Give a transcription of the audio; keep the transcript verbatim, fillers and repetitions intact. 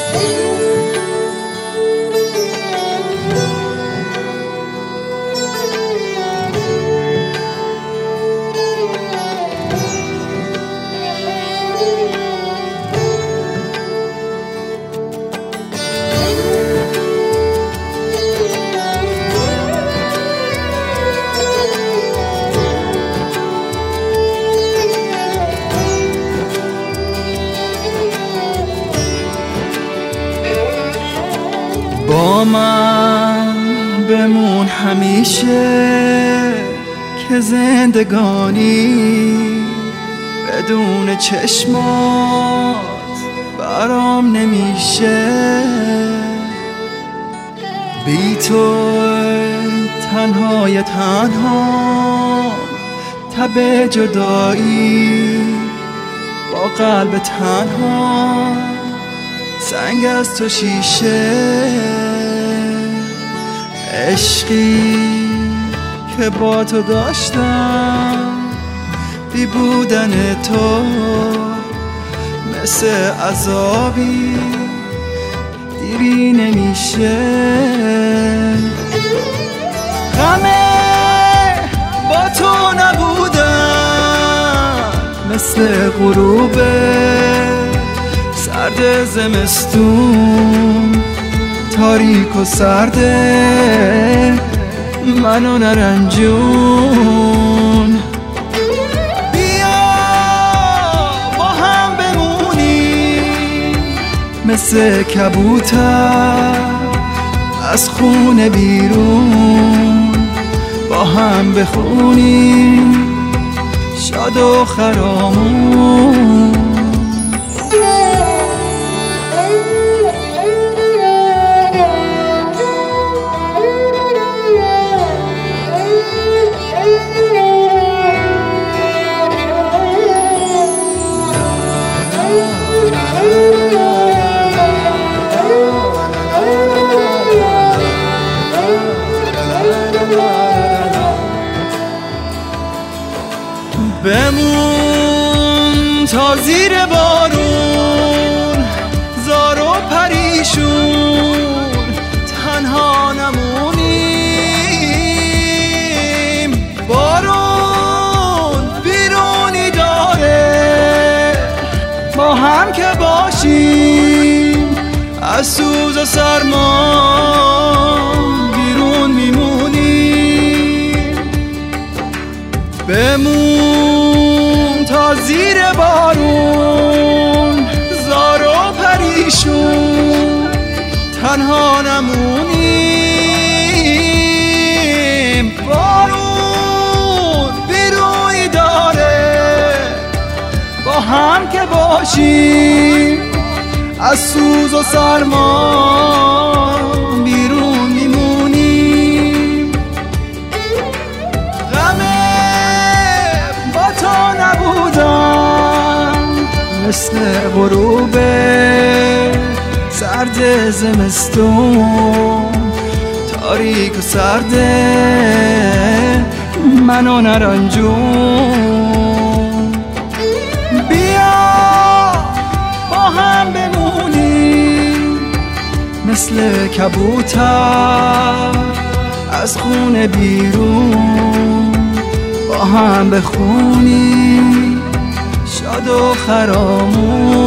با من بمون همیشه که زندگانی بدون چشمات برام نمیشه. بی تو تنهای تنها تب جدایی با قلب تنها سنگ از تو شیشه. عشقی که با تو داشتم بی بودن تو مثل عذابی دیری نمیشه. غمه با تو نبودم مثل غروب سرد زمستون تاریک و سرده منو نرنجون. بیا با هم بمونیم مثل کبوتر از خونه بیرون با هم بخونیم شاد و خرامون. بمون تا زیر بارون زار و پریشون تنها نمونیم. بارون بیرونی داره با هم که باشیم از سوز و سرما بیرون میمونیم. بمون تا زیر بارون زار و پریشون تنها نمونیم. بارون بیروی داره با هم که باشیم از سوز و سرما بیرون میمونیم. غمه با تو نبودم مثل غروب سرد زمستون تاریک و سرده منو نرنجون. بیا با هم بمونیم مثل کبوتر از خونه بیرون با هم بخونیم شاد و خرامون.